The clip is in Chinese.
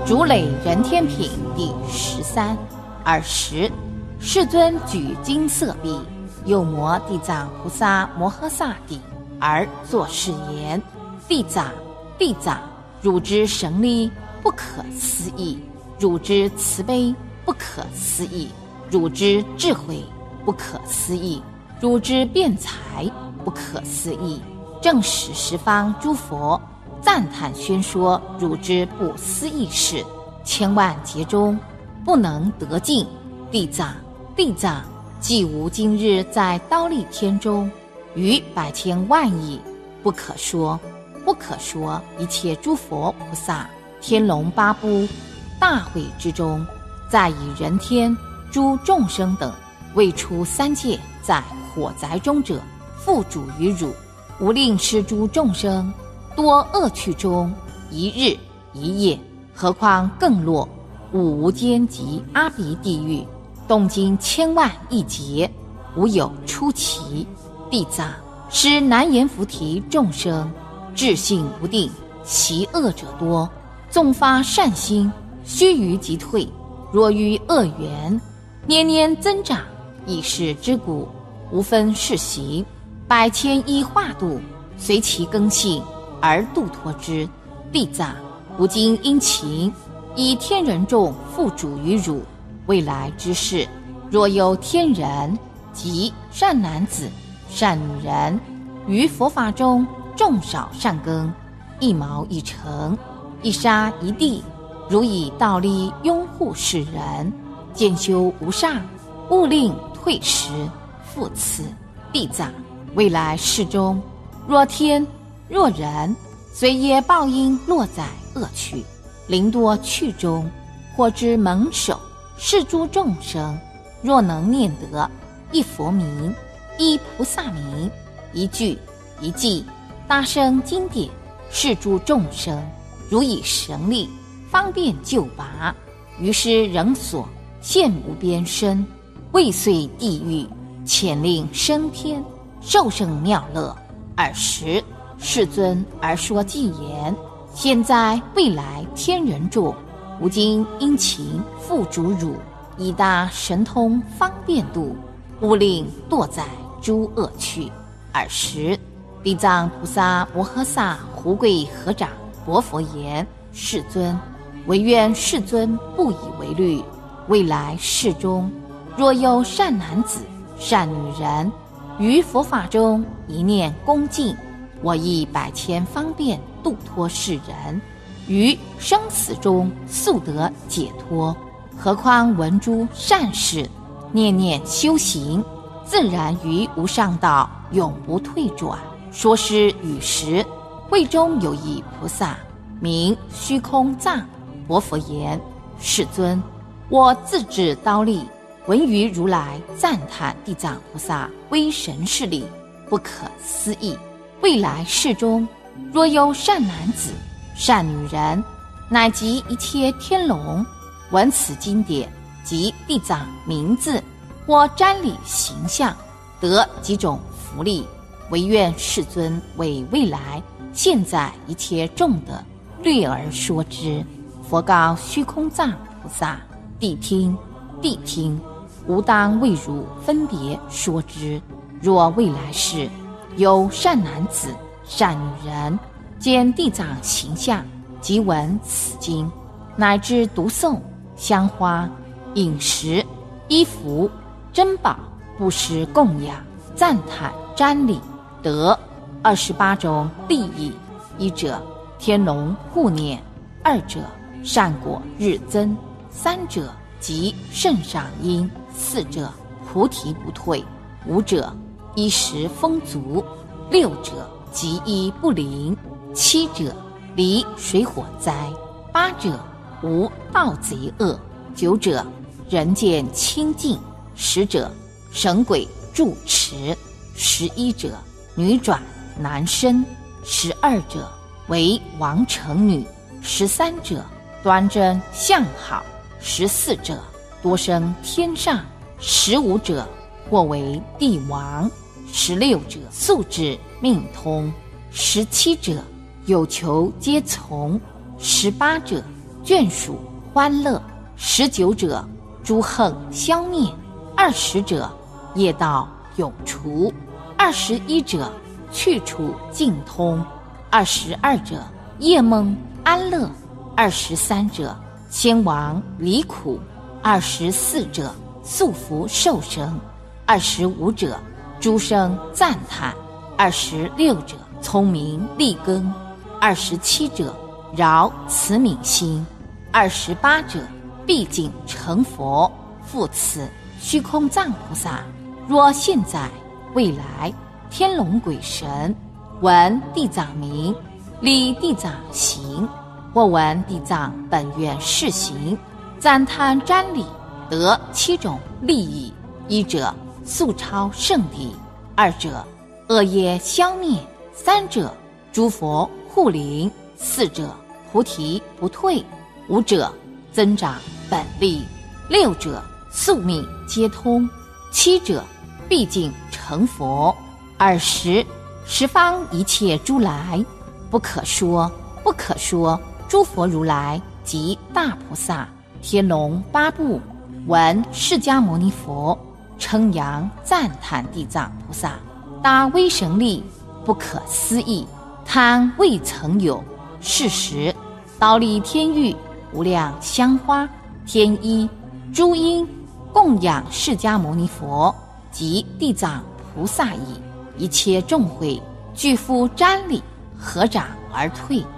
主累人天品第13。20，世尊举金色臂，右摩地藏菩萨摩诃萨顶，而作是言：地藏，地藏，汝之神力不可思议，汝之慈悲不可思议，汝之智慧不可思议，汝之辩才不可思议，正使十方诸佛赞叹宣说汝之不思议事，千万劫中不能得尽。地藏，地藏，既无今日在忉利天中，于百千万亿不可说一切诸佛菩萨、天龙八部大会之中，在以人天诸众生等未出三界，在火宅中者，付诸于汝，无令施诸众生多恶趣中一日一夜，何况更落五无间及阿鼻地狱，动经千万亿劫，无有出期。地藏，施难言菩提众生智性不定，习恶者多，纵发善心，须臾即退。若于恶缘年年增长，以是之故，无分世行，百千亿化度，随其根性而度脱之。地藏，吾今殷勤以天人众付诸于汝，未来之事，若有天人及善男子、善女人，于佛法中种少善根，一毛一尘，一沙一地，如以道力拥护世人，渐修无上，勿令退失。复次，地藏，未来世中，若天若人，随业报应落在恶趣、灵多趣中，或之蒙首，是诸众生，若能念得一佛名、一菩萨名、一句一偈，大声经典，是诸众生如以神力方便救拔，于是人所现无边身，未遂地狱，潜令升天，受胜妙乐。20，世尊而说偈言：现在未来天人众，吾今殷勤付诸汝，以大神通方便度，勿令堕在诸恶趣。20，地藏菩萨摩诃萨胡跪合掌薄佛言：世尊，唯愿世尊不以为虑，未来世中，若有善男子、善女人，于佛法中一念恭敬，我亦百千方便度脱世人，于生死中速得解脱。何况闻诸善事，念念修行，自然于无上道永不退转。说是语时，会中有一菩萨名虚空藏，薄佛言：世尊，我自至忉利，闻于如来赞叹地藏菩萨威神势力不可思议。未来世中，若有善男子、善女人，乃及一切天龙，闻此经典及地藏名字或瞻礼形象，得几种福利，唯愿世尊为未来现在一切众的略而说之。佛告虚空藏菩萨：谛听，谛听，吾当为汝分别说之。若未来世有善男子、善女人，见地藏形象，即闻此经，乃至读诵、香花、饮食、衣服、珍宝、布施供养、赞叹、瞻礼，得28种利益：一者天龙护念，二者善果日增，三者即圣上因，四者菩提不退，五者衣食丰足，六者疾医不临，七者离水火灾，八者无盗贼恶，九者人见清净，十者神鬼住持，11者女转男生，12者为王成女，13者端正相好，14者多生天上，15者或为帝王，16者素质命通，17者有求皆从，18者眷属欢乐；19者，诸横消灭；20者，业道永除；21者，去处尽通；22者，业梦安乐；23者，先王离苦；24者，速福受生；25者，诸生赞叹；26者，聪明利根；27者，饶慈悯心；28者，毕竟成佛。复此，虚空藏菩萨若现在未来天龙鬼神闻地藏名，立地藏行，或闻地藏本愿示行，赞叹瞻礼，得7种利益：一者速超圣地；二者恶业消灭；三者诸佛护灵；四者菩提不退；五者增长本力；六者宿命皆通；七者毕竟成佛；20十方一切诸来，不可说不可说诸佛如来及大菩萨天龙八部闻释迦牟尼佛称扬赞叹地藏菩萨大威神力，不可思议，贪未曾有。是时忉利天狱无量香花天衣诸因供养释迦牟尼佛及地藏菩萨矣。一切众会俱复瞻礼，合掌而退。